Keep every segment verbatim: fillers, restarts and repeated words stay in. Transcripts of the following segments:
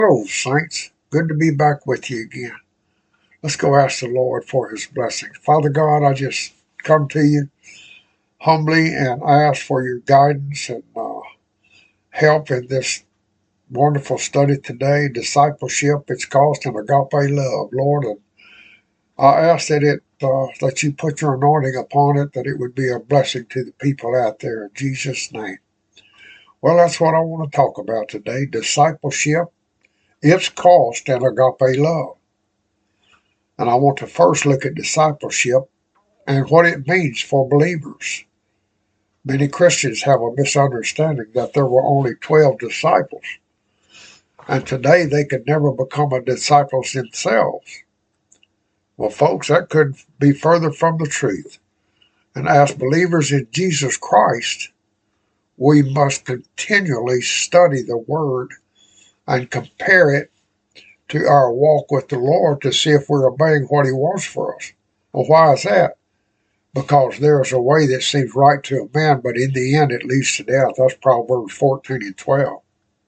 Hello, saints. Good to be back with you again. Let's go ask the Lord for his blessings. Father God, I just come to you humbly and ask for your guidance and uh, help in this wonderful study today. Discipleship, its cost, and agape love, Lord. And I ask that it uh, that you put your anointing upon it, that it would be a blessing to the people out there in Jesus' name. Well, that's what I want to talk about today. Discipleship, its cost, and agape love. And I want to first look at discipleship and what it means for believers. Many Christians have a misunderstanding that there were only twelve disciples, and today they could never become a disciple themselves. Well, folks, that couldn't be further from the truth. And as believers in Jesus Christ, we must continually study the Word and compare it to our walk with the Lord to see if we're obeying what He wants for us. Well, why is that? Because there is a way that seems right to a man, but in the end it leads to death. That's Proverbs fourteen and twelve.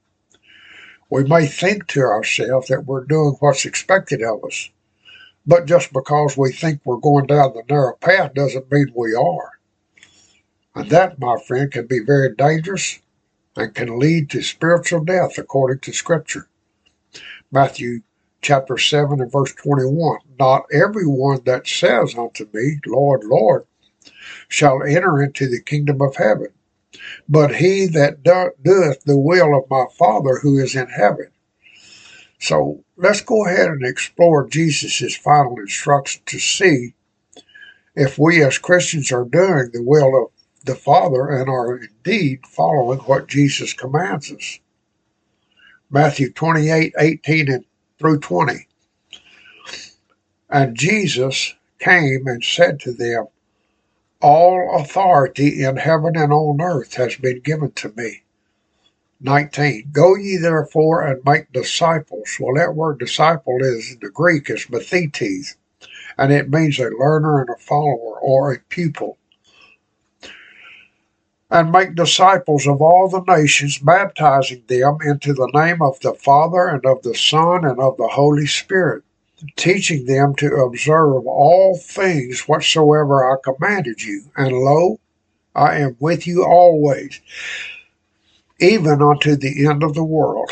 We may think to ourselves that we're doing what's expected of us, but just because we think we're going down the narrow path doesn't mean we are. And that, my friend, can be very dangerous and can lead to spiritual death according to Scripture. Matthew chapter seven and verse twenty-one. Not everyone that says unto me, Lord, Lord, shall enter into the kingdom of heaven, but he that do, doeth the will of my Father who is in heaven. So let's go ahead and explore Jesus' final instruction to see if we as Christians are doing the will of the Father and are indeed following what Jesus commands us. Matthew twenty-eight, eighteen and through twenty. And Jesus came and said to them, all authority in heaven and on earth has been given to me. nineteen. Go ye therefore and make disciples. Well, that word disciple is in the Greek is mathetes, and it means a learner and a follower or a pupil. And make disciples of all the nations, baptizing them into the name of the Father and of the Son and of the Holy Spirit, teaching them to observe all things whatsoever I commanded you. And lo, I am with you always, even unto the end of the world.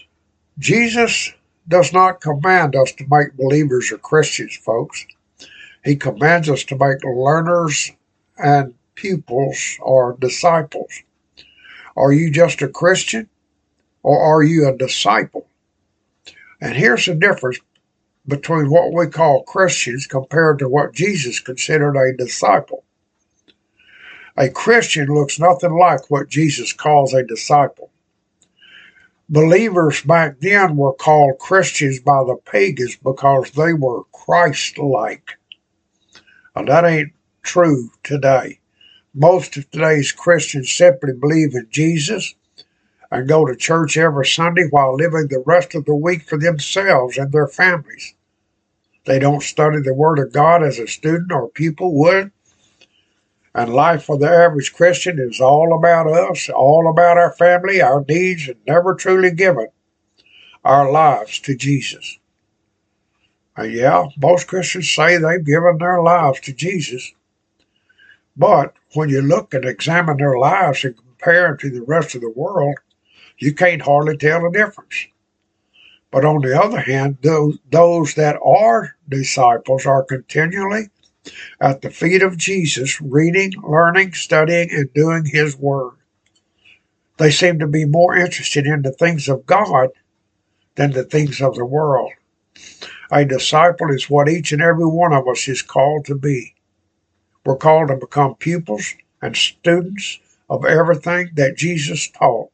Jesus does not command us to make believers or Christians, folks. He commands us to make learners and pupils or disciples. Are you just a Christian or are you a disciple? And here's the difference between what we call Christians compared to what Jesus considered a disciple. A Christian looks nothing like what Jesus calls a disciple. Believers back then were called Christians by the pagans because they were Christ-like. Now, that ain't true today. Most of today's Christians simply believe in Jesus and go to church every Sunday while living the rest of the week for themselves and their families. They don't study the Word of God as a student or pupil would. And life for the average Christian is all about us, all about our family, our needs, and never truly given our lives to Jesus. And yeah, most Christians say they've given their lives to Jesus. But when you look and examine their lives and compare them to the rest of the world, you can't hardly tell the difference. But on the other hand, those, those that are disciples are continually at the feet of Jesus, reading, learning, studying, and doing His Word. They seem to be more interested in the things of God than the things of the world. A disciple is what each and every one of us is called to be. We're called to become pupils and students of everything that Jesus taught.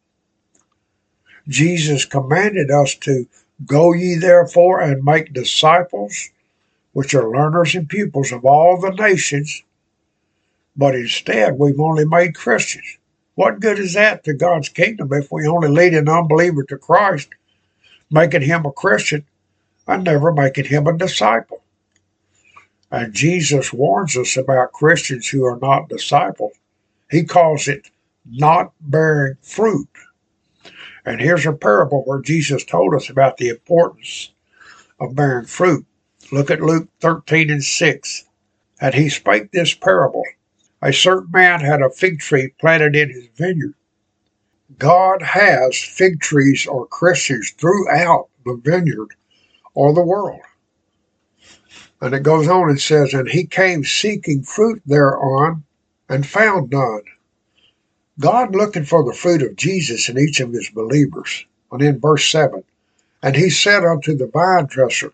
Jesus commanded us to go ye therefore and make disciples, which are learners and pupils of all the nations, but instead we've only made Christians. What good is that to God's kingdom if we only lead an unbeliever to Christ, making him a Christian and never making him a disciple? And Jesus warns us about Christians who are not disciples. He calls it not bearing fruit. And here's a parable where Jesus told us about the importance of bearing fruit. Look at Luke thirteen and six. And he spake this parable. A certain man had a fig tree planted in his vineyard. God has fig trees or Christians throughout the vineyard or the world. And it goes on and says, and he came seeking fruit thereon and found none. God looking for the fruit of Jesus in each of his believers. And in verse seven, and he said unto the vine dresser,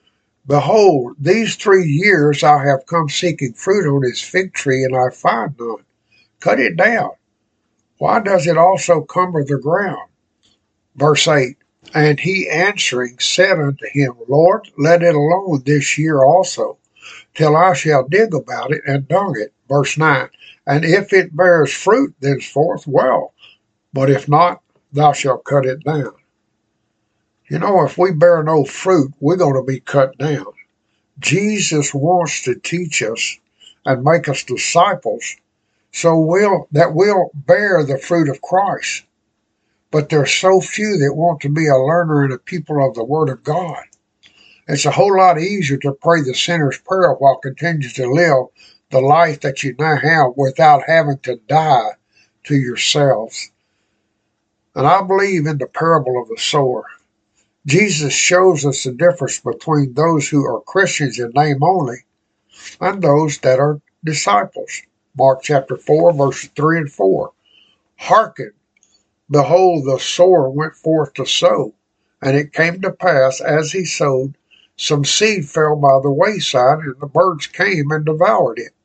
behold, these three years I have come seeking fruit on his fig tree, and I find none. Cut it down. Why does it also cumber the ground? Verse eight, and he answering said unto him, Lord, let it alone this year also, till I shall dig about it and dung it. Verse nine, and if it bears fruit thenceforth, well, but if not, thou shalt cut it down. You know, if we bear no fruit, we're going to be cut down. Jesus wants to teach us and make us disciples so we'll, that we'll bear the fruit of Christ. But there's so few that want to be a learner and a people of the Word of God. It's a whole lot easier to pray the sinner's prayer while continuing to live the life that you now have without having to die to yourselves. And I believe in the parable of the sower. Jesus shows us the difference between those who are Christians in name only and those that are disciples. Mark chapter four, verses three and four. Hearken, behold, the sower went forth to sow, and it came to pass, as he sowed, some seed fell by the wayside, and the birds came and devoured it.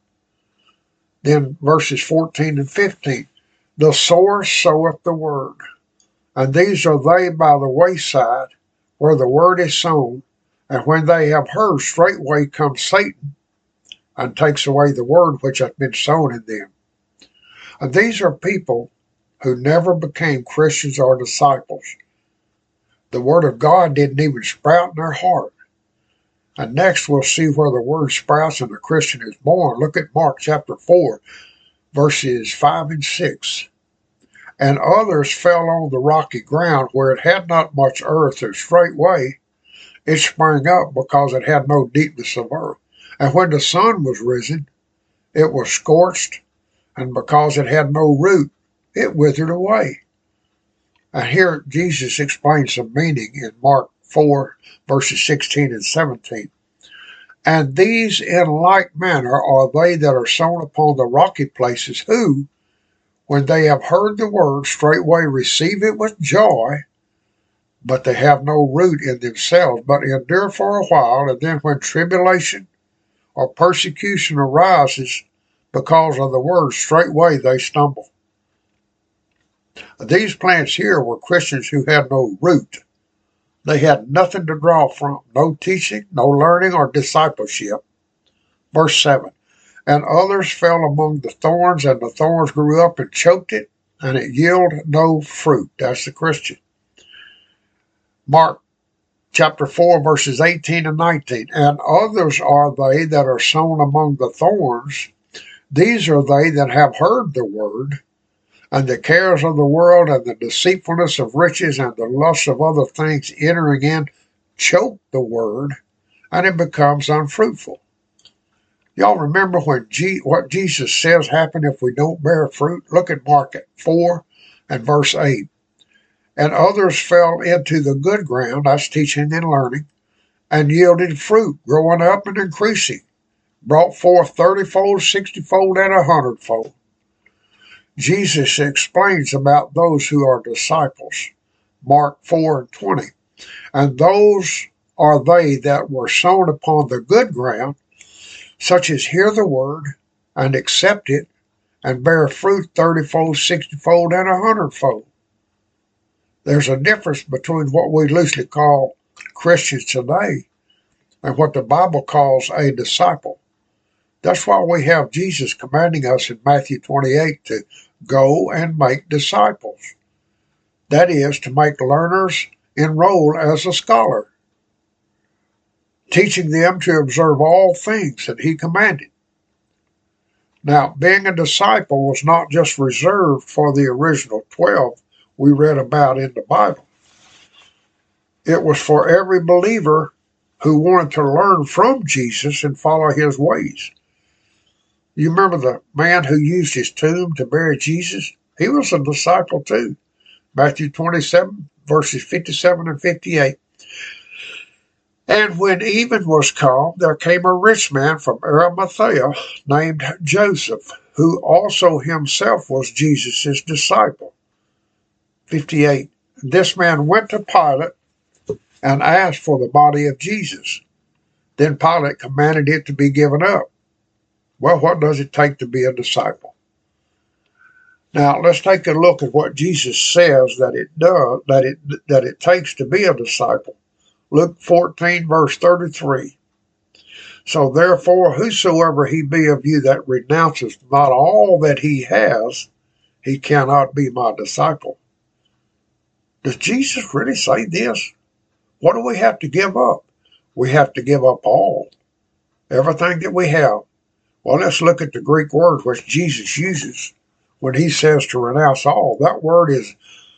Then verses fourteen and fifteen. The sower soweth the word, and these are they by the wayside, where the word is sown, and when they have heard, straightway comes Satan, and takes away the word which hath been sown in them. And these are people who never became Christians or disciples. The word of God didn't even sprout in their heart. And next we'll see where the word sprouts and a Christian is born. Look at Mark chapter four, verses five and six. And others fell on the rocky ground where it had not much earth, and straightway it sprang up because it had no deepness of earth. And when the sun was risen, it was scorched, and because it had no root, it withered away. And here Jesus explains some meaning in Mark four, verses sixteen and seventeen. And these in like manner are they that are sown upon the rocky places, who, when they have heard the word, straightway receive it with joy, but they have no root in themselves, but endure for a while, and then when tribulation or persecution arises because of the word, straightway they stumble. These plants here were Christians who had no root. They had nothing to draw from, no teaching, no learning or discipleship. Verse seven, and others fell among the thorns, and the thorns grew up and choked it, and it yielded no fruit. That's the Christian. Mark chapter four, verses eighteen and nineteen, and others are they that are sown among the thorns. These are they that have heard the word, and the cares of the world and the deceitfulness of riches and the lust of other things entering in choke the word, and it becomes unfruitful. Y'all remember when G- what Jesus says happen if we don't bear fruit? Look at Mark four and verse eight. And others fell into the good ground, that's teaching and learning, and yielded fruit, growing up and increasing, brought forth thirtyfold, sixtyfold, and a hundredfold. Jesus explains about those who are disciples. Mark four and twenty. And those are they that were sown upon the good ground, such as hear the word and accept it, and bear fruit thirtyfold, sixtyfold, and a hundredfold. There's a difference between what we loosely call Christians today and what the Bible calls a disciple. That's why we have Jesus commanding us in Matthew twenty-eight to go and make disciples. That is, to make learners enroll as a scholar, teaching them to observe all things that he commanded. Now, being a disciple was not just reserved for the original twelve we read about in the Bible. It was for every believer who wanted to learn from Jesus and follow his ways. You remember the man who used his tomb to bury Jesus? He was a disciple too. Matthew twenty-seven, verses fifty-seven and fifty-eight. And when even was come, there came a rich man from Arimathea named Joseph, who also himself was Jesus' disciple. fifty-eight. This man went to Pilate and asked for the body of Jesus. Then Pilate commanded it to be given up. Well, what does it take to be a disciple? Now, let's take a look at what Jesus says that it does, that it that it takes to be a disciple. Luke fourteen, verse thirty-three. So therefore, whosoever he be of you that renounces not all that he has, he cannot be my disciple. Does Jesus really say this? What do we have to give up? We have to give up all, everything that we have. Well, let's look at the Greek word which Jesus uses when he says to renounce all. That word is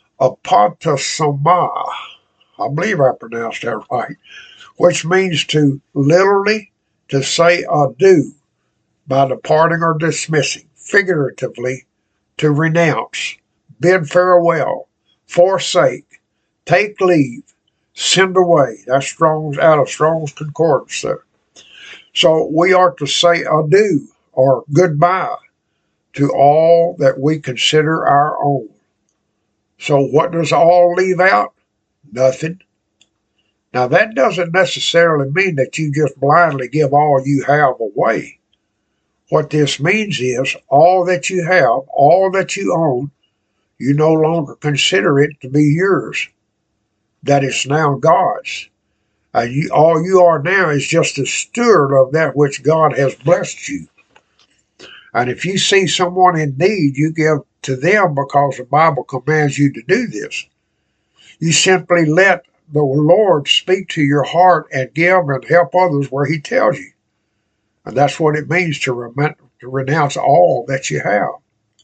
apotasoma. I believe I pronounced that right, which means to literally to say adieu by departing or dismissing, figuratively to renounce, bid farewell, forsake, take leave, send away. That's Strong's out of Strong's Concordance there. So we are to say adieu or goodbye to all that we consider our own. So what does all leave out? Nothing. Now that doesn't necessarily mean that you just blindly give all you have away. What this means is all that you have, all that you own, you no longer consider it to be yours. That it's now God's. Uh, you, all you are now is just a steward of that which God has blessed you. And if you see someone in need, you give to them because the Bible commands you to do this. You simply let the Lord speak to your heart and give and help others where he tells you. And that's what it means to, rem- to renounce all that you have.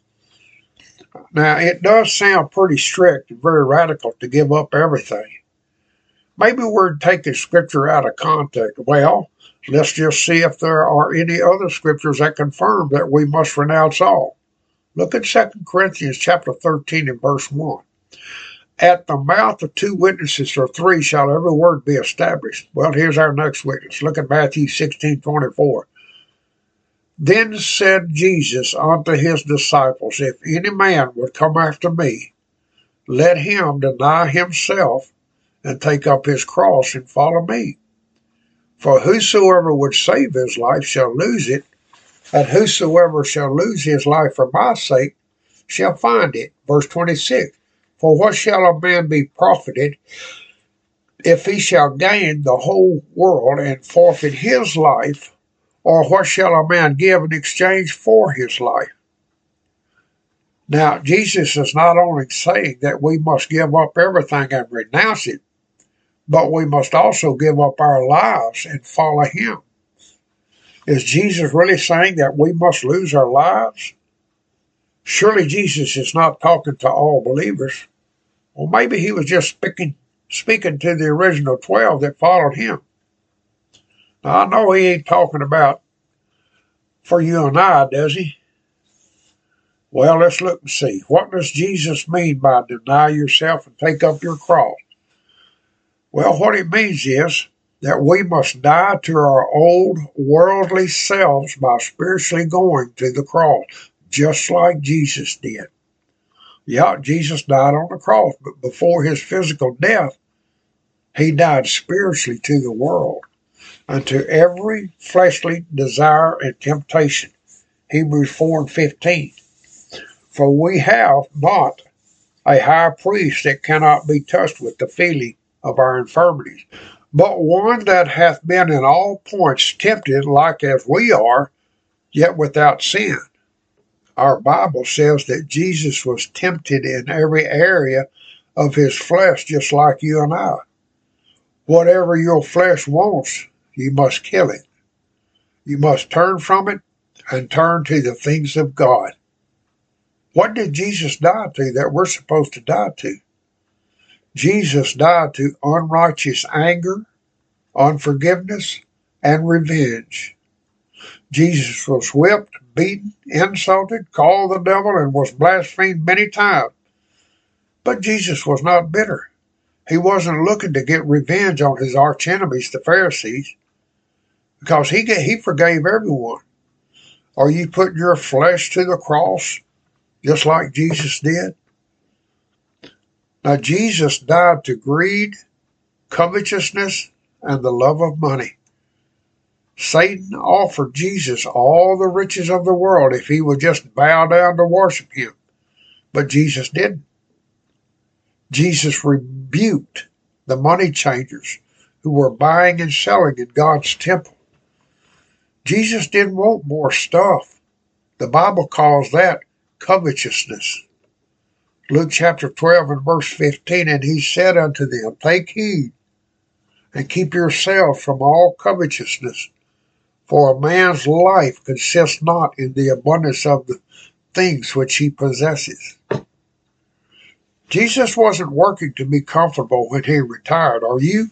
Now, it does sound pretty strict and very radical to give up everything. Maybe we're taking scripture out of context. Well, let's just see if there are any other scriptures that confirm that we must renounce all. Look at Second Corinthians chapter thirteen and verse one. At the mouth of two witnesses or three shall every word be established. Well, here's our next witness. Look at Matthew sixteen twenty-four. Then said Jesus unto his disciples, if any man would come after me, let him deny himself and take up his cross and follow me. For whosoever would save his life shall lose it, and whosoever shall lose his life for my sake shall find it. Verse twenty-six. For what shall a man be profited if he shall gain the whole world and forfeit his life? Or what shall a man give in exchange for his life? Now, Jesus is not only saying that we must give up everything and renounce it, but we must also give up our lives and follow him. Is Jesus really saying that we must lose our lives? Surely Jesus is not talking to all believers. Well, maybe he was just speaking, speaking to the original twelve that followed him. Now, I know he ain't talking about for you and I, does he? Well, let's look and see. What does Jesus mean by deny yourself and take up your cross? Well, what it means is that we must die to our old worldly selves by spiritually going to the cross, just like Jesus did. Yeah, Jesus died on the cross, but before his physical death, he died spiritually to the world and to every fleshly desire and temptation. Hebrews four and fifteen. For we have not a high priest that cannot be touched with the feeling of our infirmities, but one that hath been in all points tempted like as we are, yet without sin. Our Bible says that Jesus was tempted in every area of his flesh, just like you and I. Whatever your flesh wants, you must kill it. You must turn from it and turn to the things of God. What did Jesus die to that we're supposed to die to? Jesus died to unrighteous anger, unforgiveness, and revenge. Jesus was whipped, beaten, insulted, called the devil, and was blasphemed many times. But Jesus was not bitter. He wasn't looking to get revenge on his archenemies, the Pharisees, because he, he forgave everyone. Are you putting your flesh to the cross just like Jesus did? Now, Jesus died to greed, covetousness, and the love of money. Satan offered Jesus all the riches of the world if he would just bow down to worship him. But Jesus didn't. Jesus rebuked the money changers who were buying and selling in God's temple. Jesus didn't want more stuff. The Bible calls that covetousness. Luke chapter twelve and verse fifteen, and he said unto them, take heed and keep yourselves from all covetousness, for a man's life consists not in the abundance of the things which he possesses. Jesus wasn't working to be comfortable when he retired, are you?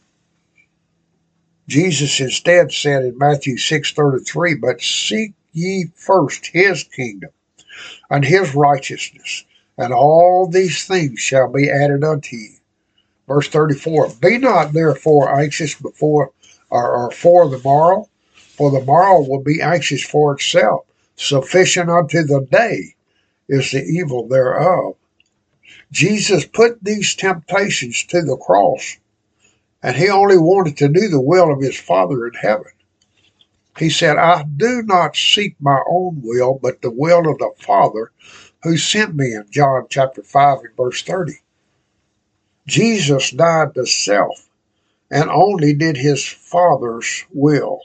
Jesus instead said in Matthew six thirty-three, but seek ye first his kingdom and his righteousness, and all these things shall be added unto you. Verse thirty-four, be not therefore anxious before or, or for the morrow, for the morrow will be anxious for itself. Sufficient unto the day is the evil thereof. Jesus put these temptations to the cross, and he only wanted to do the will of his Father in heaven. He said, I do not seek my own will, but the will of the Father who sent me, in John chapter five and verse thirty. Jesus died to self and only did his Father's will.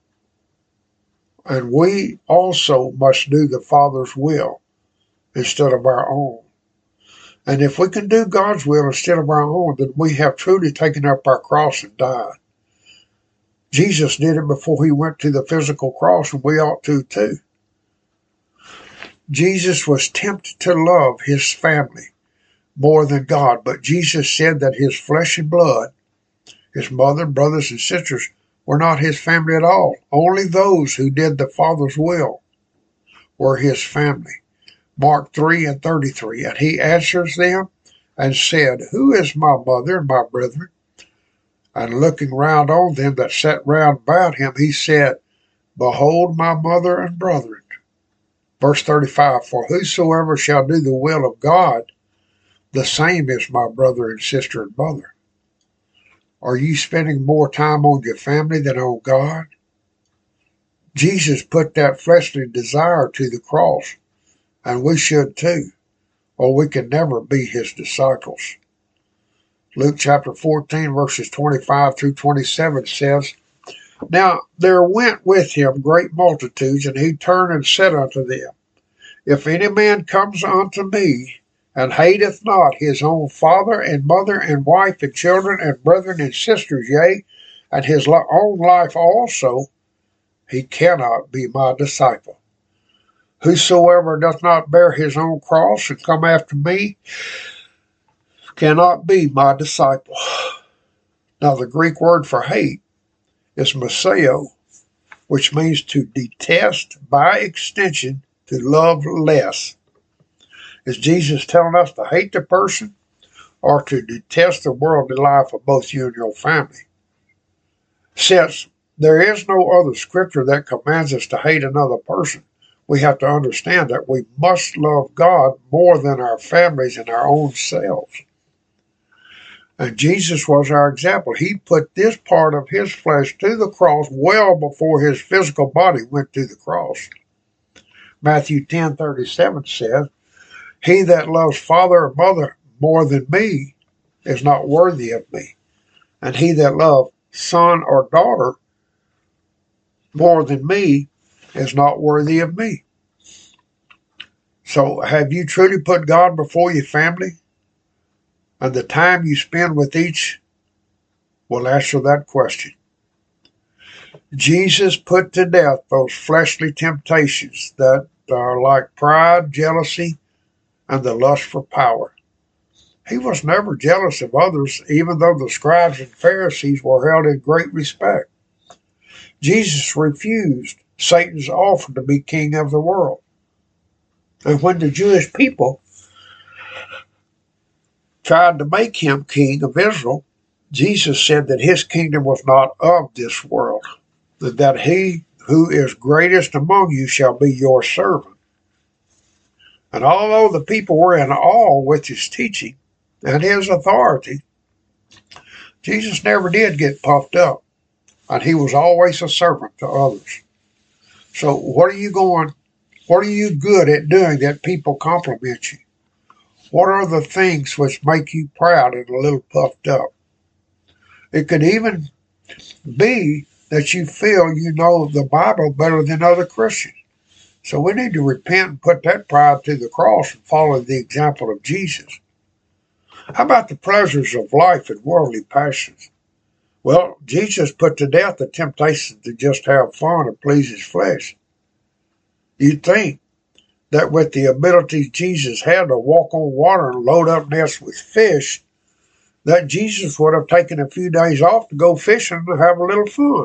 And we also must do the Father's will instead of our own. And if we can do God's will instead of our own, then we have truly taken up our cross and died. Jesus did it before he went to the physical cross, and we ought to too. Jesus was tempted to love his family more than God, but Jesus said that his flesh and blood, his mother, brothers, and sisters, were not his family at all. Only those who did the Father's will were his family. Mark three and thirty-three, and he answers them and said, who is my mother and my brethren? And looking round on them that sat round about him, he said, behold my mother and brethren. Verse thirty-five, for whosoever shall do the will of God, the same is my brother and sister and mother. Are you spending more time on your family than on God? Jesus put that fleshly desire to the cross, and we should too, or we can never be his disciples. Luke chapter fourteen, verses twenty-five through twenty-seven says, now there went with him great multitudes, and he turned and said unto them, if any man comes unto me, and hateth not his own father and mother and wife and children and brethren and sisters, yea, and his own life also, he cannot be my disciple. Whosoever doth not bear his own cross and come after me cannot be my disciple. Now the Greek word for hate is meseo, which means to detest, by extension, to love less. Is Jesus telling us to hate the person or to detest the worldly life of both you and your family? Since there is no other scripture that commands us to hate another person, we have to understand that we must love God more than our families and our own selves. And Jesus was our example. He put this part of his flesh to the cross well before his physical body went to the cross. Matthew ten thirty-seven says, he that loves father or mother more than me is not worthy of me. And he that loves son or daughter more than me is not worthy of me. So have you truly put God before your family? And the time you spend with each will answer that question. Jesus put to death those fleshly temptations that are like pride, jealousy, and the lust for power. He was never jealous of others, even though the scribes and Pharisees were held in great respect. Jesus refused Satan's offer to be king of the world. And when the Jewish people tried to make him king of Israel, Jesus said that his kingdom was not of this world, but that he who is greatest among you shall be your servant. And although the people were in awe with his teaching and his authority, Jesus never did get puffed up, and he was always a servant to others. So what are you going, what are you good at doing that people compliment you? What are the things which make you proud and a little puffed up? It could even be that you feel you know the Bible better than other Christians. So we need to repent and put that pride to the cross and follow the example of Jesus. How about the pleasures of life and worldly passions? Well, Jesus put to death the temptation to just have fun and please his flesh. You'd think that with the abilities Jesus had to walk on water and load up nets with fish, that Jesus would have taken a few days off to go fishing and have a little fun.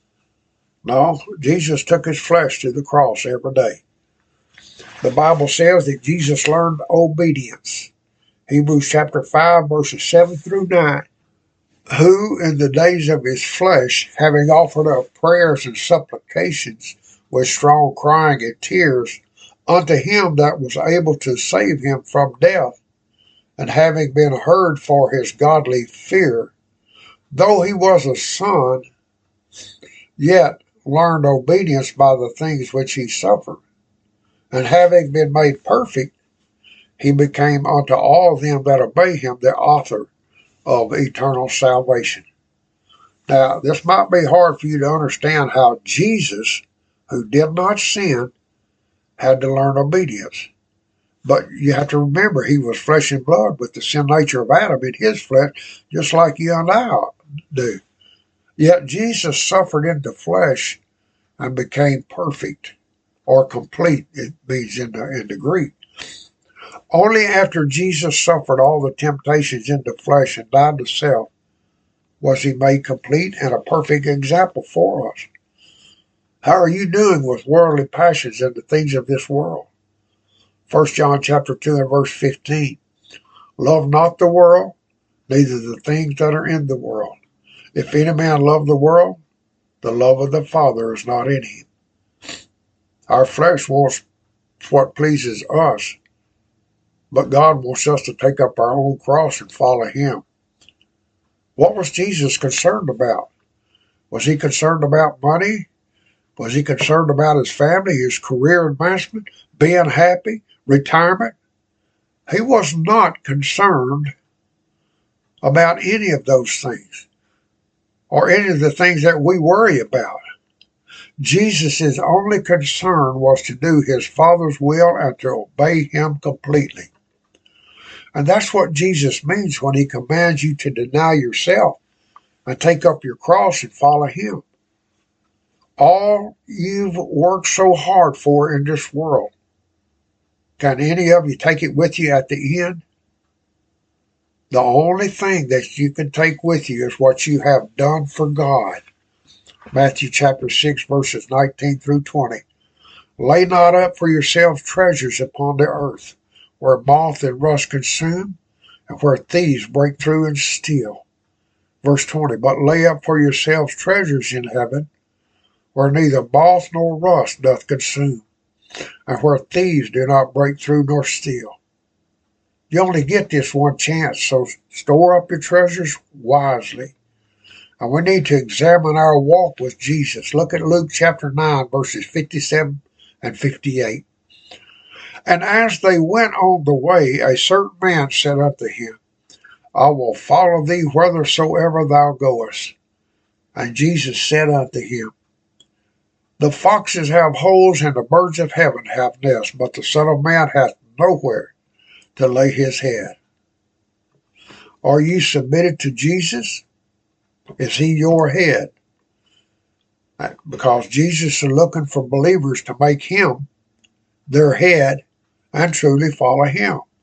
No, Jesus took his flesh to the cross every day. The Bible says that Jesus learned obedience. Hebrews chapter five, verses seven through nine. Who in the days of his flesh, having offered up prayers and supplications with strong crying and tears unto him that was able to save him from death, and having been heard for his godly fear, though he was a son, yet learned obedience by the things which he suffered. And having been made perfect, he became unto all them that obey him the author of eternal salvation. Now, this might be hard for you to understand how Jesus, who did not sin, had to learn obedience. But you have to remember, he was flesh and blood with the sin nature of Adam in his flesh, just like you and I do. Yet Jesus suffered in the flesh and became perfect, or complete, it means in the, in the Greek. Only after Jesus suffered all the temptations in the flesh and died to self was he made complete and a perfect example for us. How are you doing with worldly passions and the things of this world? First John chapter two and verse fifteen. Love not the world, neither the things that are in the world. If any man love the world, the love of the Father is not in him. Our flesh wants what pleases us, but God wants us to take up our own cross and follow him. What was Jesus concerned about? Was he concerned about money? Was he concerned about his family, his career advancement, being happy, retirement? He was not concerned about any of those things, or any of the things that we worry about. Jesus' only concern was to do his Father's will and to obey him completely. And that's what Jesus means when he commands you to deny yourself and take up your cross and follow him. All you've worked so hard for in this world, can any of you take it with you at the end? The only thing that you can take with you is what you have done for God. Matthew chapter six, verses nineteen through twenty. Lay not up for yourselves treasures upon the earth, where moth and rust consume, and where thieves break through and steal. Verse twenty. But lay up for yourselves treasures in heaven, where neither moth nor rust doth consume, and where thieves do not break through nor steal. You only get this one chance, so store up your treasures wisely. And we need to examine our walk with Jesus. Look at Luke chapter nine, verses fifty-seven and fifty-eight. And as they went on the way, a certain man said unto him, I will follow thee whithersoever thou goest. And Jesus said unto him, The foxes have holes, and the birds of heaven have nests, but the Son of Man hath nowhere to lay his head. Are you submitted to Jesus? Is he your head? Because Jesus is looking for believers to make him their head and truly follow him.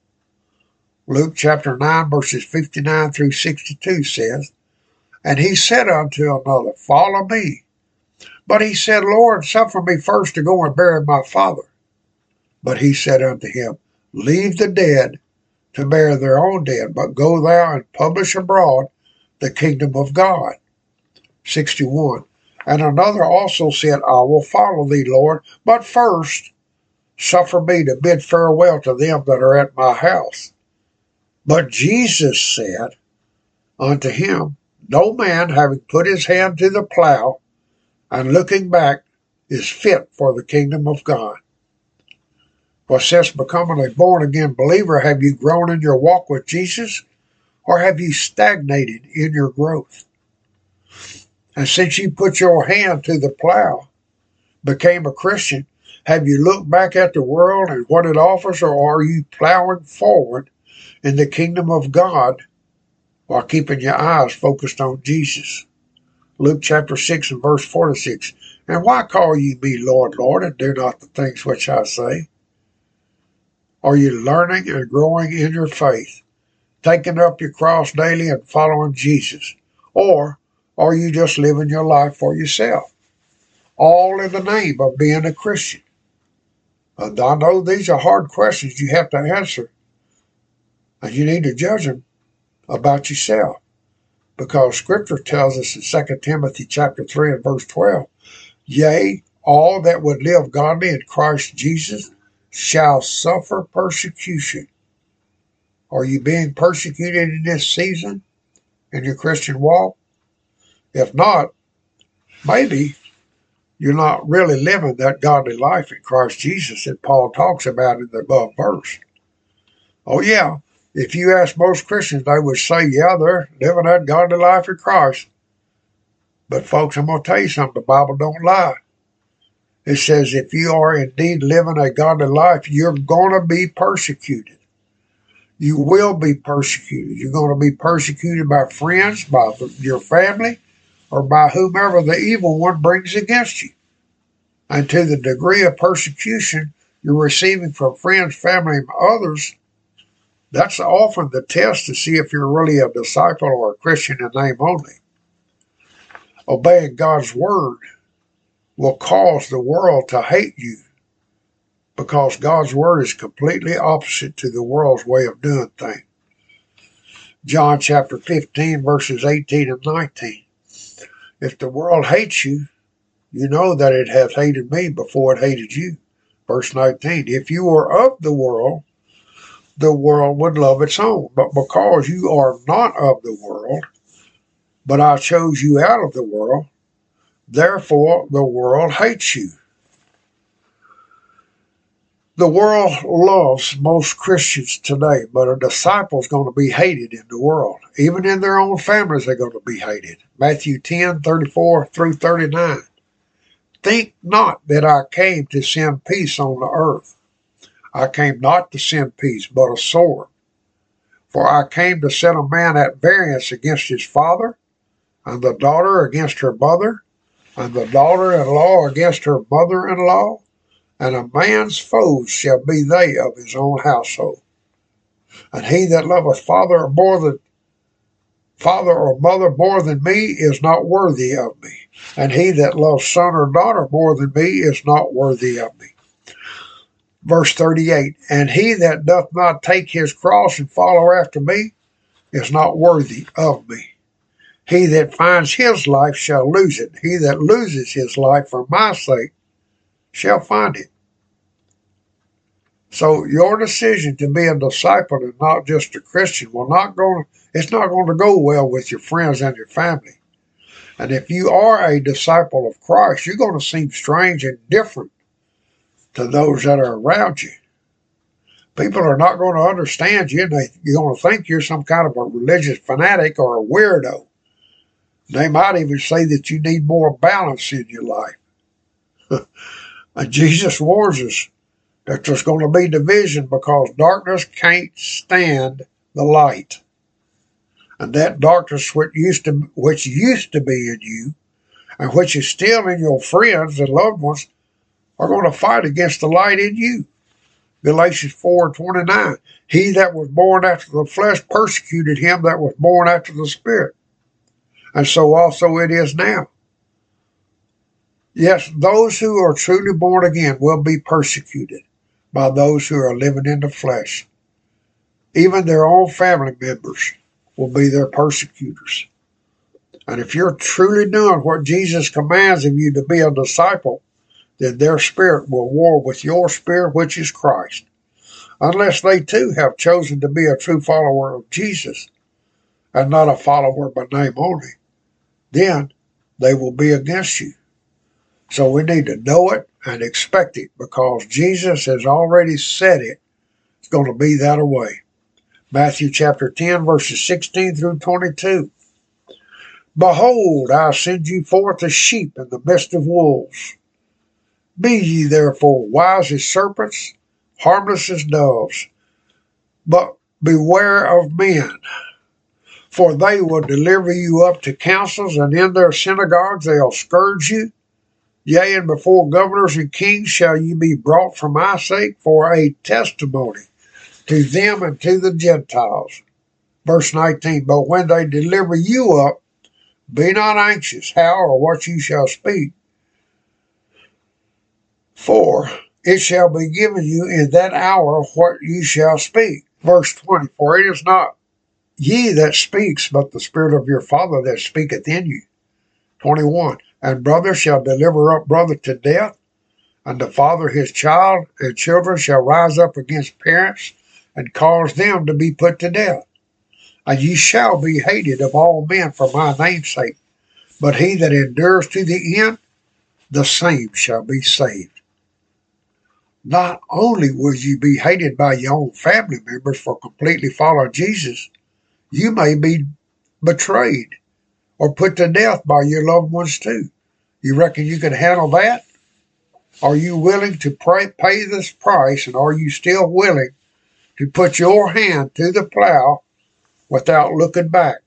Luke chapter nine, verses fifty-nine through sixty-two says, And he said unto another, Follow me. But he said, Lord, suffer me first to go and bury my father. But he said unto him, Leave the dead to bury their own dead, but go thou and publish abroad the kingdom of God. sixty-one. And another also said, I will follow thee, Lord, but first suffer me to bid farewell to them that are at my house. But Jesus said unto him, No man, having put his hand to the plow and looking back, is fit for the kingdom of God. For since becoming a born-again believer, have you grown in your walk with Jesus, or have you stagnated in your growth? And since you put your hand to the plow, became a Christian, have you looked back at the world and what it offers, or are you plowing forward in the kingdom of God while keeping your eyes focused on Jesus? Luke chapter six and verse forty-six. And why call ye me Lord, Lord, and do not the things which I say? Are you learning and growing in your faith, taking up your cross daily and following Jesus? Or are you just living your life for yourself, all in the name of being a Christian? And I know these are hard questions you have to answer, and you need to judge them about yourself, because Scripture tells us in Second Timothy chapter three and verse twelve, Yea, all that would live godly in Christ Jesus shall suffer persecution. Are you being persecuted in this season in your Christian walk? If not, maybe you're not really living that godly life in Christ Jesus that Paul talks about in the above verse. Oh yeah, if you ask most Christians, they would say, yeah, they're living that godly life in Christ. But folks, I'm going to tell you something, the Bible don't lie. It says if you are indeed living a godly life, you're going to be persecuted. You will be persecuted. You're going to be persecuted by friends, by your family, or by whomever the evil one brings against you. And to the degree of persecution you're receiving from friends, family, and others, that's often the test to see if you're really a disciple or a Christian in name only. Obeying God's word will cause the world to hate you, because God's word is completely opposite to the world's way of doing things. John chapter fifteen, verses eighteen and nineteen. If the world hates you, you know that it hath hated me before it hated you. Verse nineteen. If you were of the world, the world would love its own. But because you are not of the world, but I chose you out of the world, therefore the world hates you. The world loves most Christians today, but a disciple is going to be hated in the world. Even in their own families, they're going to be hated. Matthew ten, thirty-four through thirty-nine. Think not that I came to send peace on the earth. I came not to send peace, but a sword. For I came to set a man at variance against his father, and the daughter against her mother, and the daughter-in-law against her mother-in-law, and a man's foes shall be they of his own household. And he that loveth father or more than father or mother more than me is not worthy of me. And he that loves son or daughter more than me is not worthy of me. Verse thirty-eight, and he that doth not take his cross and follow after me is not worthy of me. He that finds his life shall lose it. He that loses his life for my sake shall find it. So your decision to be a disciple and not just a Christian will not going to, it's not going to go well with your friends and your family. And if you are a disciple of Christ, you're going to seem strange and different to those that are around you. People are not going to understand you, and they, you're going to think you're some kind of a religious fanatic or a weirdo. They might even say that you need more balance in your life. And Jesus warns us that there's going to be division because darkness can't stand the light. And that darkness which used to, which used to be in you, and which is still in your friends and loved ones, are going to fight against the light in you. Galatians four and twenty-nine. He that was born after the flesh persecuted him that was born after the Spirit. And so also it is now. Yes, those who are truly born again will be persecuted by those who are living in the flesh. Even their own family members will be their persecutors. And if you're truly doing what Jesus commands of you to be a disciple, then their spirit will war with your spirit, which is Christ. Unless they too have chosen to be a true follower of Jesus and not a follower by name only, then they will be against you. So we need to know it and expect it, because Jesus has already said it. It's going to be that way. Matthew chapter ten, verses sixteen through twenty-two. Behold, I send you forth as sheep in the midst of wolves. Be ye therefore wise as serpents, harmless as doves. But beware of men, for they will deliver you up to councils, and in their synagogues they'll scourge you. Yea, and before governors and kings shall ye be brought for my sake, for a testimony to them and to the Gentiles. Verse nineteen, but when they deliver you up, be not anxious how or what you shall speak, for it shall be given you in that hour what you shall speak. Verse twenty, for it is not ye that speaks, but the Spirit of your Father that speaketh in you. twenty-one, and brother shall deliver up brother to death, and the father his child, and children shall rise up against parents, and cause them to be put to death. And ye shall be hated of all men for my name's sake, but he that endures to the end, the same shall be saved. Not only will you be hated by your own family members for completely following Jesus, you may be betrayed or put to death by your loved ones too. You reckon you can handle that? Are you willing to pray, pay this price, and are you still willing to put your hand to the plow without looking back?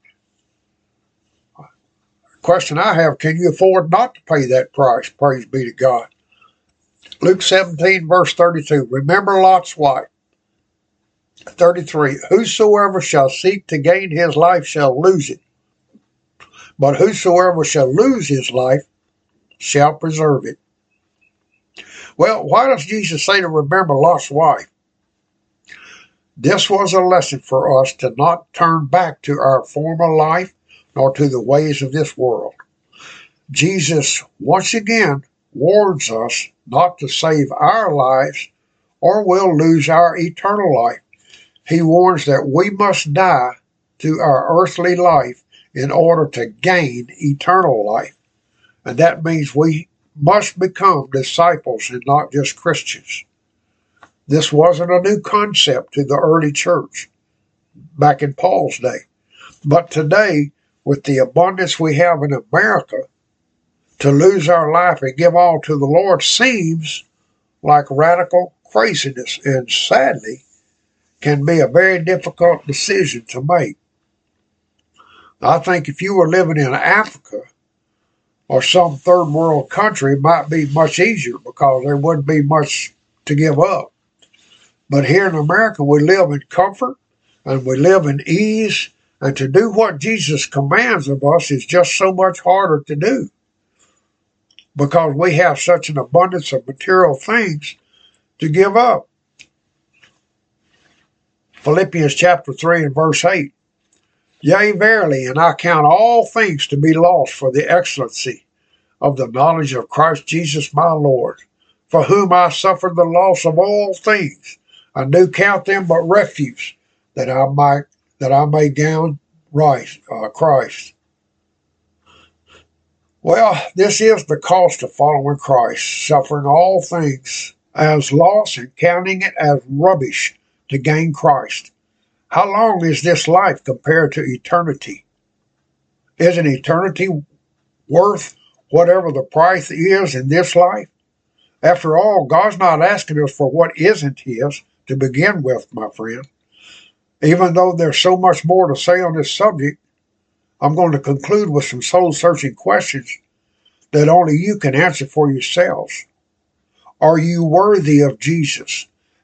Question I have, can you afford not to pay that price? Praise be to God. Luke seventeen, verse thirty-two. Remember Lot's wife. thirty-three. Whosoever shall seek to gain his life shall lose it, but whosoever shall lose his life shall preserve it. Well, why does Jesus say to remember Lot's wife? This was a lesson for us to not turn back to our former life nor to the ways of this world. Jesus once again warns us not to save our lives or we'll lose our eternal life. He warns that we must die to our earthly life in order to gain eternal life. And that means we must become disciples and not just Christians. This wasn't a new concept to the early church back in Paul's day. But today, with the abundance we have in America, to lose our life and give all to the Lord seems like radical craziness, and sadly can be a very difficult decision to make. I think if you were living in Africa or some third world country, it might be much easier because there wouldn't be much to give up. But here in America, we live in comfort and we live in ease, and to do what Jesus commands of us is just so much harder to do because we have such an abundance of material things to give up. Philippians chapter three and verse eight. Yea, verily, and I count all things to be lost for the excellency of the knowledge of Christ Jesus my Lord, for whom I suffered the loss of all things. I do count them but refuse, that I might that I may gain Christ. Well, this is the cost of following Christ, suffering all things as loss and counting it as rubbish to gain Christ. How long is this life compared to eternity? Isn't eternity worth whatever the price is in this life? After all, God's not asking us for what isn't His to begin with, my friend. Even though there's so much more to say on this subject, I'm going to conclude with some soul-searching questions that only you can answer for yourselves. Are you worthy of Jesus?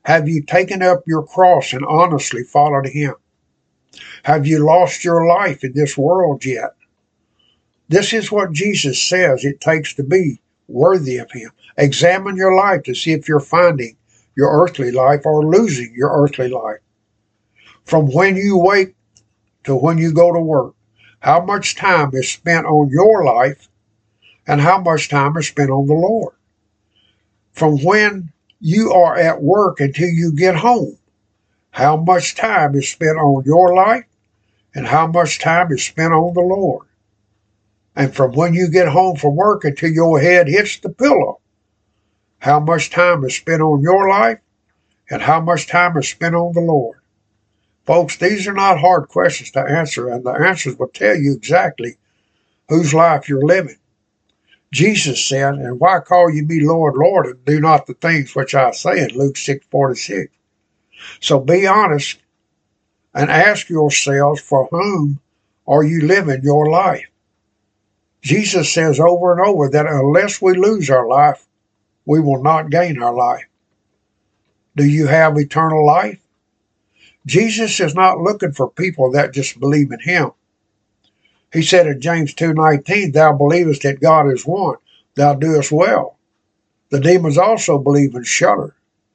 Have you taken up your cross and honestly followed him? Have you lost your life in this world yet? This is what Jesus says it takes to be worthy of him. Examine your life to see if you're finding your earthly life or losing your earthly life. From when you wake to when you go to work, how much time is spent on your life and how much time is spent on the Lord? From when you are at work until you get home, how much time is spent on your life and how much time is spent on the Lord? And from when you get home from work until your head hits the pillow, how much time is spent on your life and how much time is spent on the Lord? Folks, these are not hard questions to answer, and the answers will tell you exactly whose life you're living. Jesus said, and why call you me Lord, Lord, and do not the things which I say in Luke six forty-six. So be honest and ask yourselves, for whom are you living your life? Jesus says over and over that unless we lose our life, we will not gain our life. Do you have eternal life? Jesus is not looking for people that just believe in him. He said in James two nineteen, thou believest that God is one, thou doest well. The demons also believe and shudder.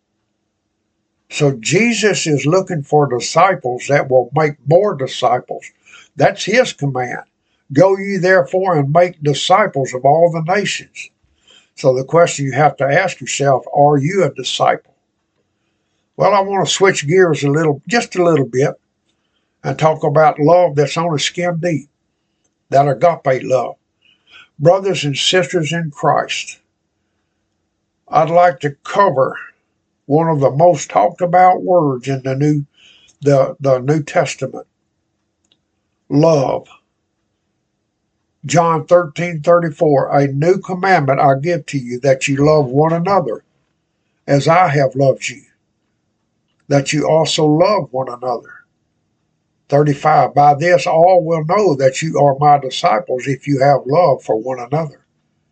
So Jesus is looking for disciples that will make more disciples. That's his command. Go ye therefore and make disciples of all the nations. So the question you have to ask yourself, are you a disciple? Well, I want to switch gears a little, just a little bit, and talk about love that's only skin deep, that agape love. Brothers and sisters in Christ, I'd like to cover one of the most talked about words in the New, the, the New Testament, love. John thirteen thirty-four, a new commandment I give to you, that you love one another as I have loved you, that you also love one another. thirty-five, by this all will know that you are my disciples if you have love for one another.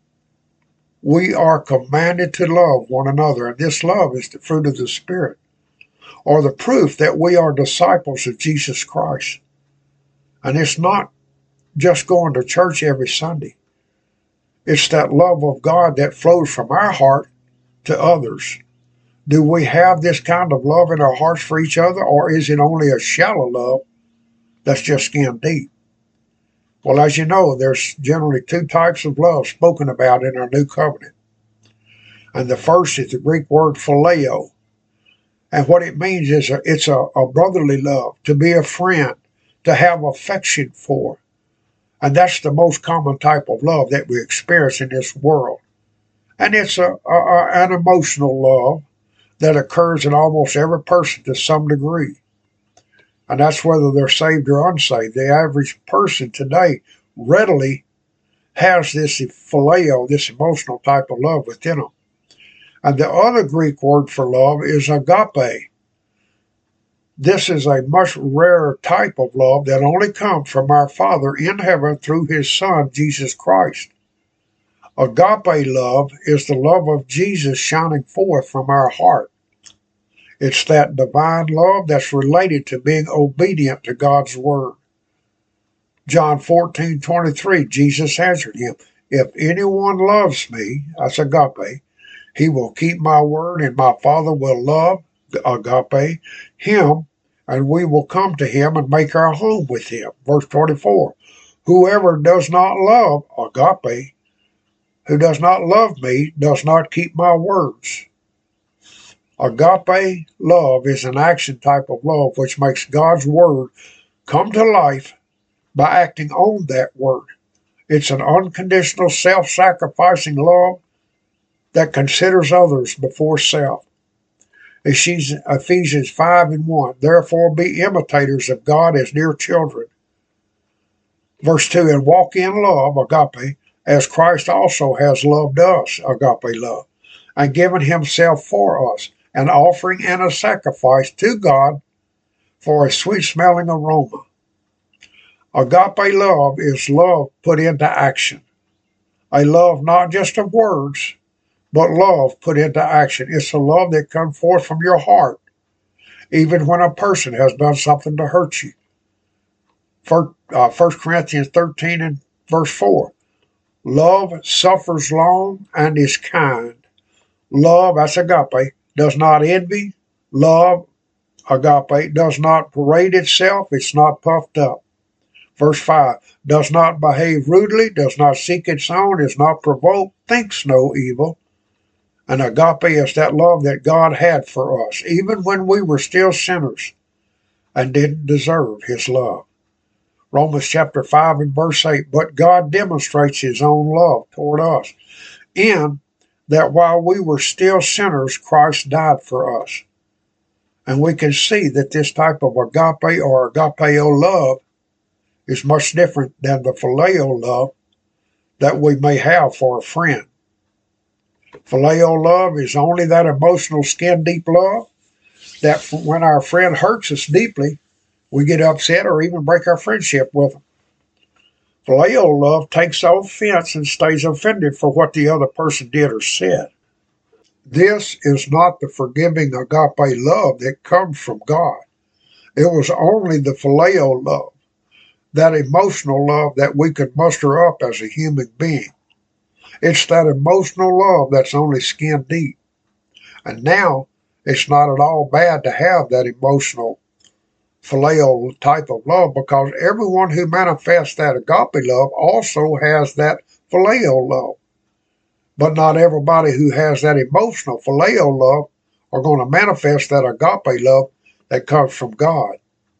We are commanded to love one another, and this love is the fruit of the Spirit, or the proof that we are disciples of Jesus Christ. And it's not just going to church every Sunday. It's that love of God that flows from our heart to others. Do we have this kind of love in our hearts for each other, or is it only a shallow love that's just skin deep? Well, as you know, there's generally two types of love spoken about in our new covenant. And the first is the Greek word phileo. And what it means is a, it's a, a brotherly love, to be a friend, to have affection for. And that's the most common type of love that we experience in this world. And it's a, a, an emotional love that occurs in almost every person to some degree. And that's whether they're saved or unsaved. The average person today readily has this phileo, this emotional type of love within them. And the other Greek word for love is agape. This is a much rarer type of love that only comes from our Father in heaven through his Son, Jesus Christ. Agape love is the love of Jesus shining forth from our heart. It's that divine love that's related to being obedient to God's word. John fourteen twenty-three, Jesus answered him, if anyone loves me, that's agape, he will keep my word, and my Father will love, agape, him, and we will come to him and make our home with him. Verse twenty-four, whoever does not love, agape, who does not love me, does not keep my words. Agape love is an action type of love which makes God's word come to life by acting on that word. It's an unconditional, self-sacrificing love that considers others before self. Ephesians five and one, therefore be imitators of God as dear children. Verse two, and walk in love, agape, as Christ also has loved us, agape love, and given himself for us, an offering and a sacrifice to God for a sweet-smelling aroma. Agape love is love put into action, a love not just of words, but love put into action. It's a love that comes forth from your heart, even when a person has done something to hurt you. First, uh, First Corinthians thirteen and verse four. Love suffers long and is kind. Love, that's agape, does not envy. Love, agape, does not parade itself. It's not puffed up. Verse five, does not behave rudely, does not seek its own, is not provoked, thinks no evil. And agape is that love that God had for us, even when we were still sinners and didn't deserve his love. Romans chapter five and verse eight, but God demonstrates his own love toward us, in that while we were still sinners, Christ died for us. And we can see that this type of agape or agapeo love is much different than the phileo love that we may have for a friend. Phileo love is only that emotional skin-deep love that when our friend hurts us deeply, we get upset or even break our friendship with them. Phileo love takes offense and stays offended for what the other person did or said. This is not the forgiving agape love that comes from God. It was only the phileo love, that emotional love that we could muster up as a human being. It's that emotional love that's only skin deep. And now, it's not at all bad to have that emotional phileo type of love, because everyone who manifests that agape love also has that phileo love. But not everybody who has that emotional phileo love are going to manifest that agape love that comes from God.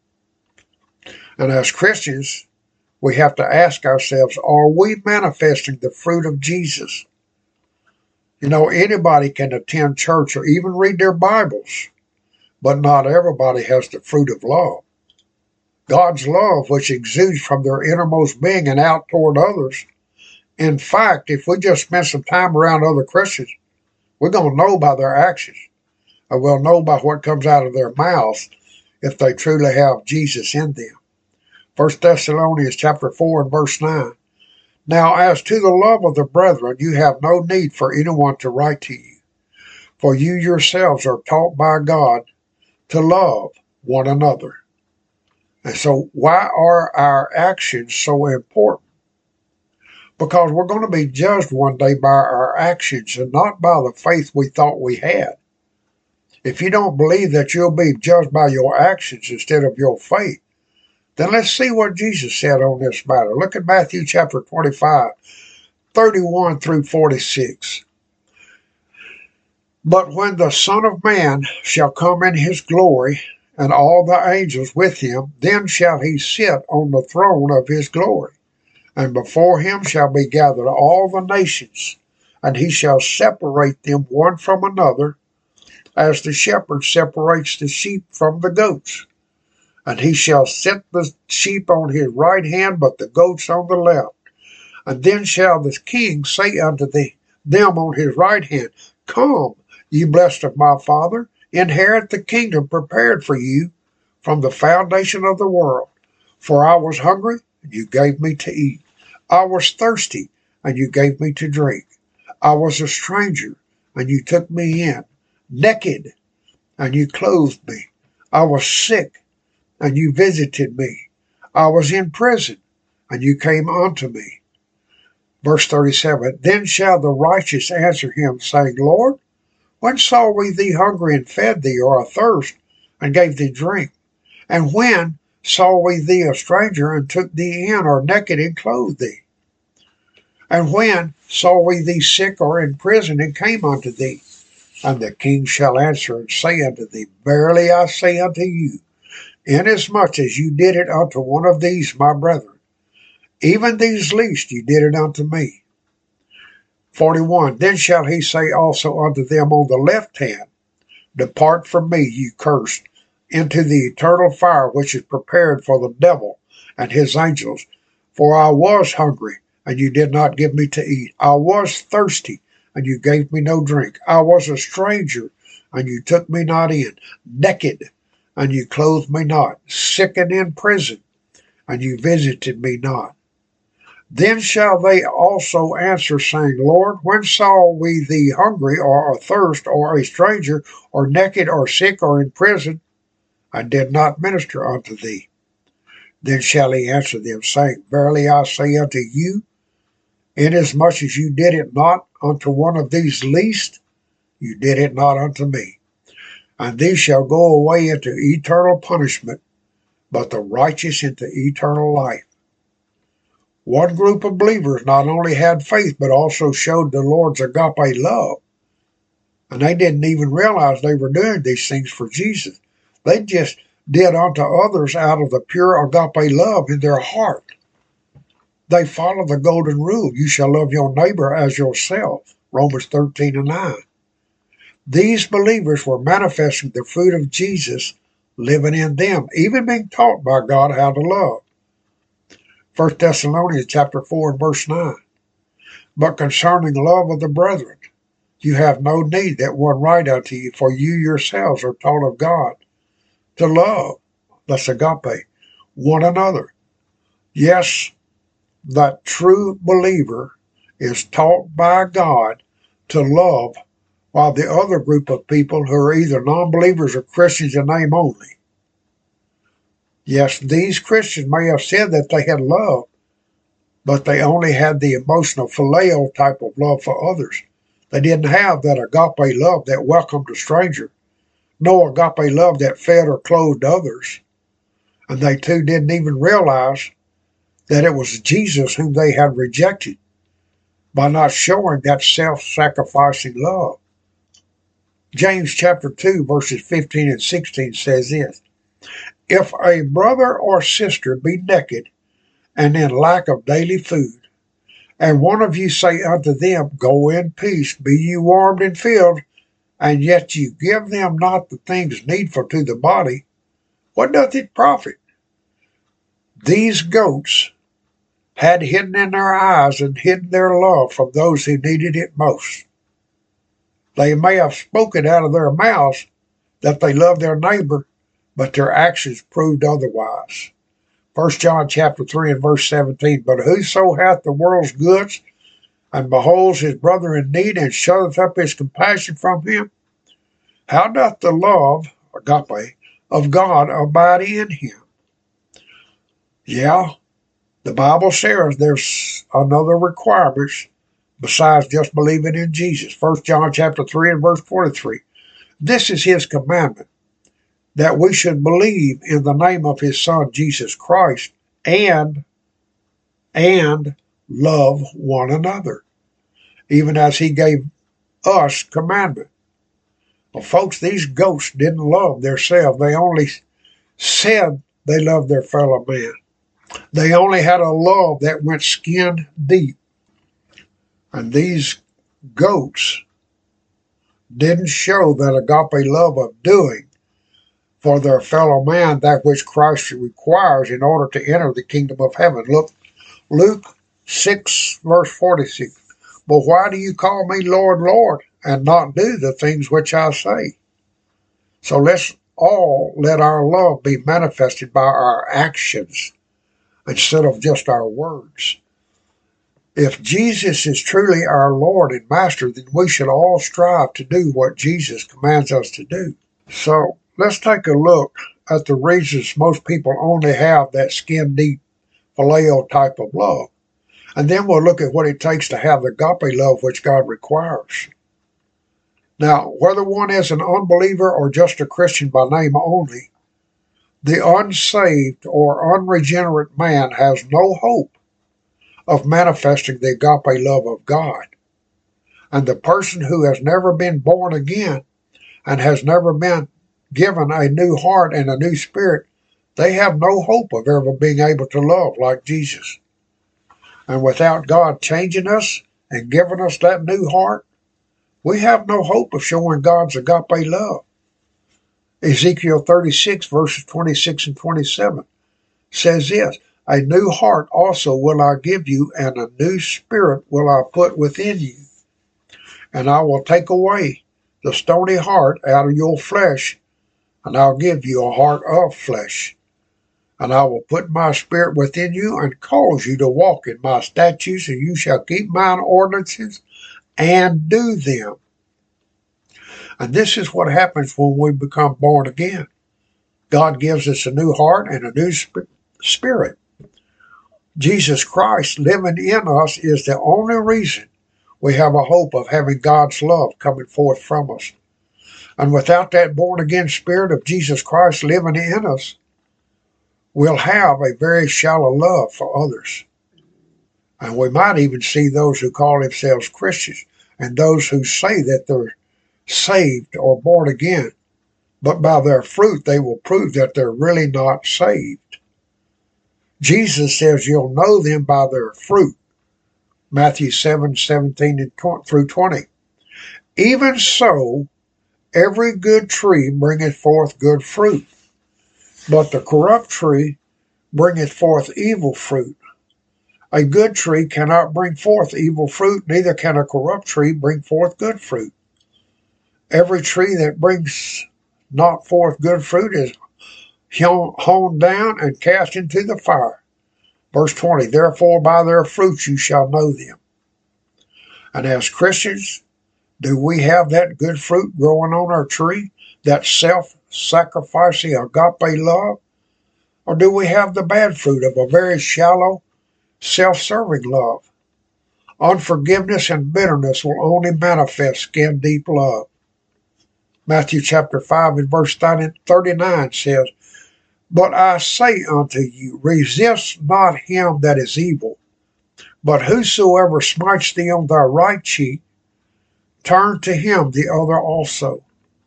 And as Christians, we have to ask ourselves, are we manifesting the fruit of Jesus? You know, anybody can attend church or even read their Bibles, but not everybody has the fruit of love. God's love, which exudes from their innermost being and out toward others. In fact, if we just spend some time around other Christians, we're going to know by their actions, and we'll know by what comes out of their mouths if they truly have Jesus in them. First Thessalonians chapter four and verse nine. Now, as to the love of the brethren, you have no need for anyone to write to you, for you yourselves are taught by God to love one another. And so why are our actions so important? Because we're going to be judged one day by our actions and not by the faith we thought we had. If you don't believe that you'll be judged by your actions instead of your faith, then let's see what Jesus said on this matter. Look at Matthew chapter twenty-five, thirty-one through forty-six. But when the Son of Man shall come in his glory, and all the angels with him, then shall he sit on the throne of his glory. And before him shall be gathered all the nations, and he shall separate them one from another, as the shepherd separates the sheep from the goats. And he shall set the sheep on his right hand, but the goats on the left. And then shall the king say unto the, them on his right hand, Come, ye blessed of my Father, inherit the kingdom prepared for you from the foundation of the world. For I was hungry, and you gave me to eat. I was thirsty, and you gave me to drink. I was a stranger, and you took me in. Naked, and you clothed me. I was sick, and you visited me. I was in prison, and you came unto me. Verse thirty-seven, Then shall the righteous answer him, saying, Lord, when saw we thee hungry and fed thee, or athirst, and gave thee drink? And when saw we thee a stranger, and took thee in, or naked, and clothed thee? And when saw we thee sick or in prison, and came unto thee? And the king shall answer and say unto thee, Verily I say unto you, inasmuch as you did it unto one of these my brethren, even these least you did it unto me. forty-one, Then shall he say also unto them on the left hand, Depart from me, you cursed, into the eternal fire which is prepared for the devil and his angels. For I was hungry, and you did not give me to eat. I was thirsty, and you gave me no drink. I was a stranger, and you took me not in. Naked, and you clothed me not. Sick and in prison, and you visited me not. Then shall they also answer, saying, Lord, when saw we thee hungry, or athirst, or a stranger, or naked, or sick, or in prison, and did not minister unto thee? Then shall he answer them, saying, Verily I say unto you, inasmuch as you did it not unto one of these least, you did it not unto me. And these shall go away into eternal punishment, but the righteous into eternal life. One group of believers not only had faith, but also showed the Lord's agape love. And they didn't even realize they were doing these things for Jesus. They just did unto others out of the pure agape love in their heart. They followed the golden rule, you shall love your neighbor as yourself, Romans thirteen and nine. These believers were manifesting the fruit of Jesus living in them, even being taught by God how to love. First Thessalonians chapter four and verse nine. But concerning love of the brethren, you have no need that one write unto you, for you yourselves are taught of God to love, that's agape, one another. Yes, that true believer is taught by God to love, while the other group of people who are either non-believers or Christians in name only. Yes, these Christians may have said that they had love, but they only had the emotional phileo type of love for others. They didn't have that agape love that welcomed a stranger, no agape love that fed or clothed others. And they too didn't even realize that it was Jesus whom they had rejected by not showing that self-sacrificing love. James chapter two verses fifteen and sixteen says this, If a brother or sister be naked and in lack of daily food, and one of you say unto them, Go in peace, be ye warmed and filled, and yet you give them not the things needful to the body, what doth it profit? These goats had hidden in their eyes and hidden their love from those who needed it most. They may have spoken out of their mouths that they love their neighbor, but their actions proved otherwise. First John chapter three and verse seventeen, But whoso hath the world's goods, and beholds his brother in need, and shutteth up his compassion from him, how doth the love, agape, of God abide in him? Yeah, the Bible says there's another requirement besides just believing in Jesus. First John chapter three and verse forty-three. This is his commandment, that we should believe in the name of his Son, Jesus Christ, and, and love one another, even as he gave us commandment. Well, folks, these goats didn't love themselves. They only said they loved their fellow man. They only had a love that went skin deep. And these goats didn't show that agape love of doing for their fellow man that which Christ requires in order to enter the kingdom of heaven. Look, Luke six, verse forty-six. But why do you call me Lord, Lord, and not do the things which I say? So let's all let our love be manifested by our actions instead of just our words. If Jesus is truly our Lord and Master, then we should all strive to do what Jesus commands us to do. So let's take a look at the reasons most people only have that skin-deep phileo type of love. And then we'll look at what it takes to have the agape love which God requires. Now, whether one is an unbeliever or just a Christian by name only, the unsaved or unregenerate man has no hope of manifesting the agape love of God. And the person who has never been born again and has never been given a new heart and a new spirit, they have no hope of ever being able to love like Jesus. And without God changing us and giving us that new heart, we have no hope of showing God's agape love. Ezekiel thirty-six, verses twenty-six and twenty-seven says this, A new heart also will I give you, and a new spirit will I put within you. And I will take away the stony heart out of your flesh, and I'll give you a heart of flesh. And I will put my spirit within you and cause you to walk in my statutes, and you shall keep mine ordinances and do them. And this is what happens when we become born again. God gives us a new heart and a new sp- spirit. Jesus Christ living in us is the only reason we have a hope of having God's love coming forth from us. And without that born-again spirit of Jesus Christ living in us, we'll have a very shallow love for others. And we might even see those who call themselves Christians and those who say that they're saved or born again, but by their fruit they will prove that they're really not saved. Jesus says you'll know them by their fruit. Matthew seven, seventeen through twenty. Even so, every good tree bringeth forth good fruit, but the corrupt tree bringeth forth evil fruit. A good tree cannot bring forth evil fruit, neither can a corrupt tree bring forth good fruit. Every tree that brings not forth good fruit is hewn down and cast into the fire. Verse twenty, therefore by their fruits you shall know them. And as Christians, do we have that good fruit growing on our tree, that self-sacrificing agape love? Or do we have the bad fruit of a very shallow, self-serving love? Unforgiveness and bitterness will only manifest skin-deep love. Matthew chapter five and verse thirty-nine says, but I say unto you, resist not him that is evil, but whosoever smites thee on thy right cheek, turn to him the other also.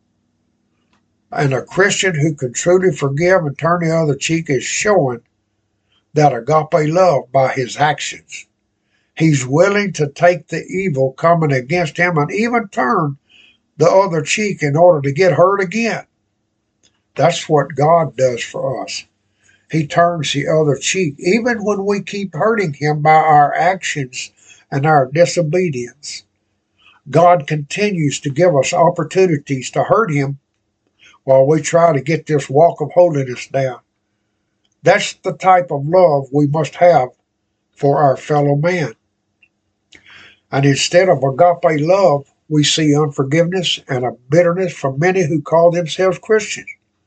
And a Christian who can truly forgive and turn the other cheek is showing that agape love by his actions. He's willing to take the evil coming against him and even turn the other cheek in order to get hurt again. That's what God does for us. He turns the other cheek, even when we keep hurting him by our actions and our disobedience. God continues to give us opportunities to hurt him while we try to get this walk of holiness down. That's the type of love we must have for our fellow man. And instead of agape love, we see unforgiveness and a bitterness from many who call themselves Christians.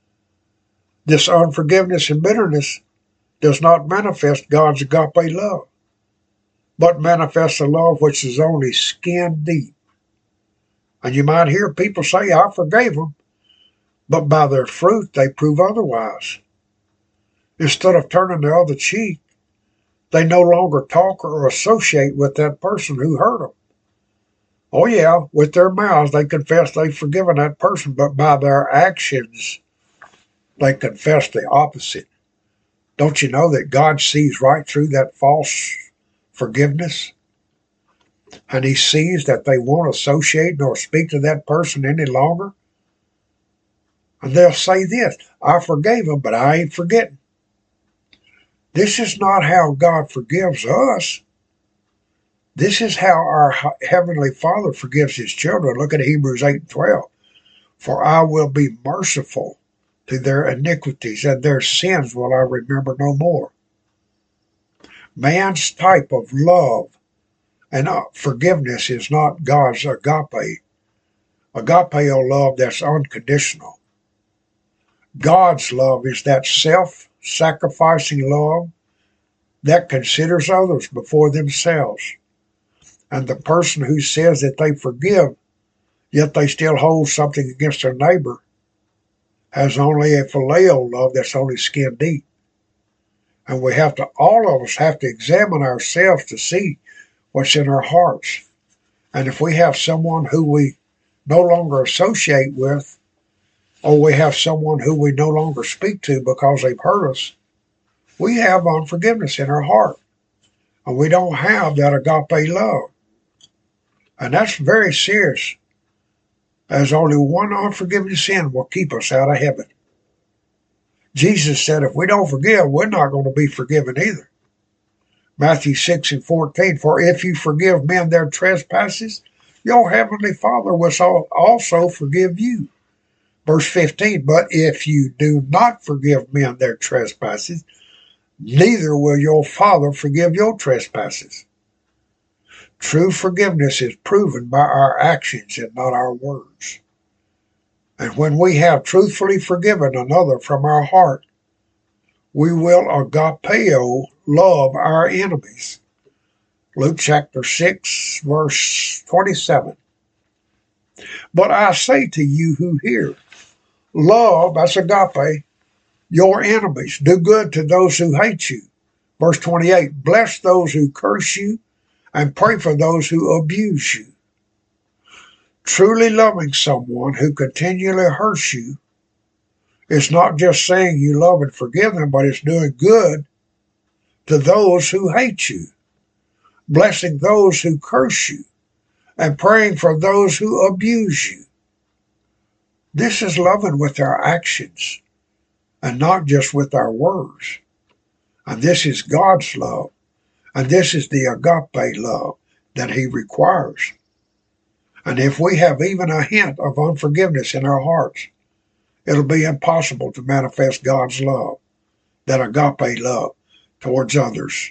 This unforgiveness and bitterness does not manifest God's agape love, but manifests a love which is only skin deep. And you might hear people say, I forgave them, but by their fruit they prove otherwise. Instead of turning the other cheek, they no longer talk or associate with that person who hurt them. Oh yeah, with their mouths they confess they've forgiven that person, but by their actions they confess the opposite. Don't you know that God sees right through that false forgiveness? And he sees that they won't associate nor speak to that person any longer. And they'll say this, I forgave them, but I ain't forgetting. This is not how God forgives us. This is how our Heavenly Father forgives his children. Look at Hebrews eight and twelve. For I will be merciful to their iniquities, and their sins will I remember no more. Man's type of love and forgiveness is not God's agape. Agapeo love that's unconditional. God's love is that self-sacrificing love that considers others before themselves. And the person who says that they forgive, yet they still hold something against their neighbor, has only a phileo love that's only skin deep. And we have to, all of us have to examine ourselves to see what's in our hearts. And if we have someone who we no longer associate with, or we have someone who we no longer speak to because they've hurt us, we have unforgiveness in our heart. And we don't have that agape love. And that's very serious, as only one unforgiven sin will keep us out of heaven. Jesus said if we don't forgive, we're not going to be forgiven either. Matthew six and fourteen, for if you forgive men their trespasses, your heavenly Father will also forgive you. Verse fifteen, but if you do not forgive men their trespasses, neither will your Father forgive your trespasses. True forgiveness is proven by our actions and not our words. And when we have truthfully forgiven another from our heart, we will agapeo love our enemies. Luke chapter six, verse twenty-seven. But I say to you who hear, love, that's agape, your enemies. Do good to those who hate you. Verse twenty-eight, bless those who curse you and pray for those who abuse you. Truly loving someone who continually hurts you is not just saying you love and forgive them, but it's doing good to those who hate you, blessing those who curse you, and praying for those who abuse you. This is loving with our actions and not just with our words. And this is God's love. And this is the agape love that he requires. And if we have even a hint of unforgiveness in our hearts, it'll be impossible to manifest God's love, that agape love towards others.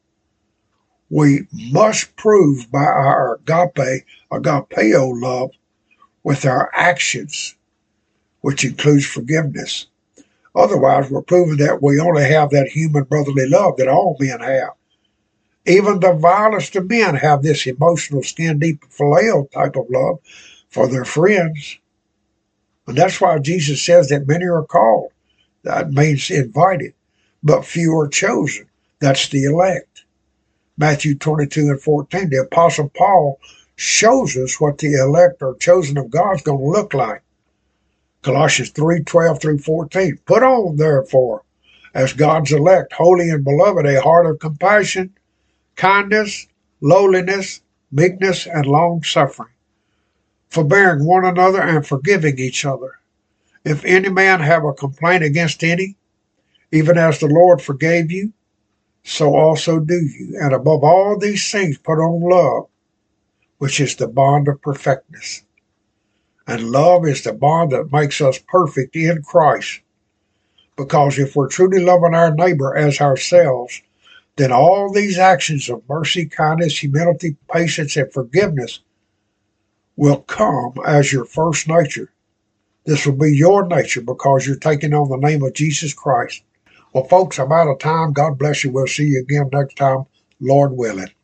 We must prove by our agape, agapeo love with our actions, which includes forgiveness. Otherwise, we're proving that we only have that human brotherly love that all men have. Even the vilest of men have this emotional, skin-deep phileo type of love for their friends. And that's why Jesus says that many are called. That means invited, but few are chosen. That's the elect. Matthew twenty-two and fourteen, the Apostle Paul shows us what the elect or chosen of God is going to look like. Colossians three, twelve through fourteen. Put on, therefore, as God's elect, holy and beloved, a heart of compassion, kindness, lowliness, meekness, and long-suffering, forbearing one another and forgiving each other. If any man have a complaint against any, even as the Lord forgave you, so also do you. And above all these things put on love, which is the bond of perfectness. And love is the bond that makes us perfect in Christ. Because if we're truly loving our neighbor as ourselves, then all these actions of mercy, kindness, humility, patience, and forgiveness will come as your first nature. This will be your nature because you're taking on the name of Jesus Christ. Well, folks, I'm out of time. God bless you. We'll see you again next time, Lord willing.